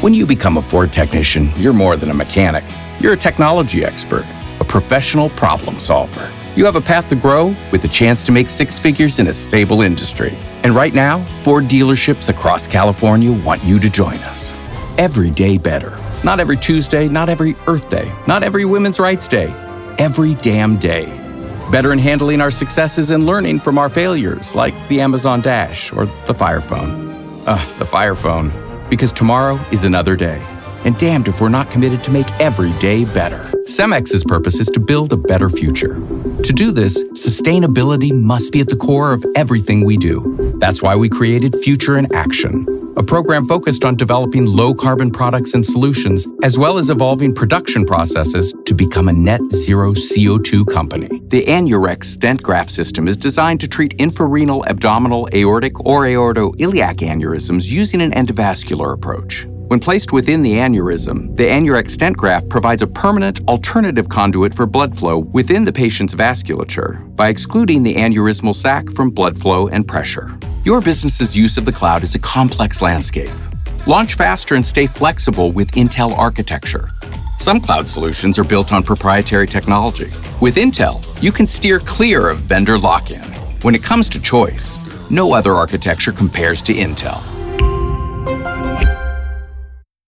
When you become a Ford technician, you're more than a mechanic. You're a technology expert, a professional problem solver. You have a path to grow with a chance to make six figures in a stable industry. And right now, Ford dealerships across California want you to join us. Every day better. Not every Tuesday, not every Earth Day, not every Women's Rights Day. Every damn day. Better in handling our successes and learning from our failures, like the Amazon Dash or the Fire Phone. The Fire Phone. Because tomorrow is another day. And damned if we're not committed to make every day better. CEMEX's purpose is to build a better future. To do this, sustainability must be at the core of everything we do. That's why we created Future in Action, a program focused on developing low-carbon products and solutions, as well as evolving production processes to become a net zero CO2 company. The Anurex stent graft system is designed to treat infrarenal, abdominal, aortic, or aortoiliac aneurysms using an endovascular approach. When placed within the aneurysm, the Anurex stent graft provides a permanent alternative conduit for blood flow within the patient's vasculature by excluding the aneurysmal sac from blood flow and pressure. Your business's use of the cloud is a complex landscape. Launch faster and stay flexible with Intel architecture. Some cloud solutions are built on proprietary technology. With Intel, you can steer clear of vendor lock-in. When it comes to choice, no other architecture compares to Intel.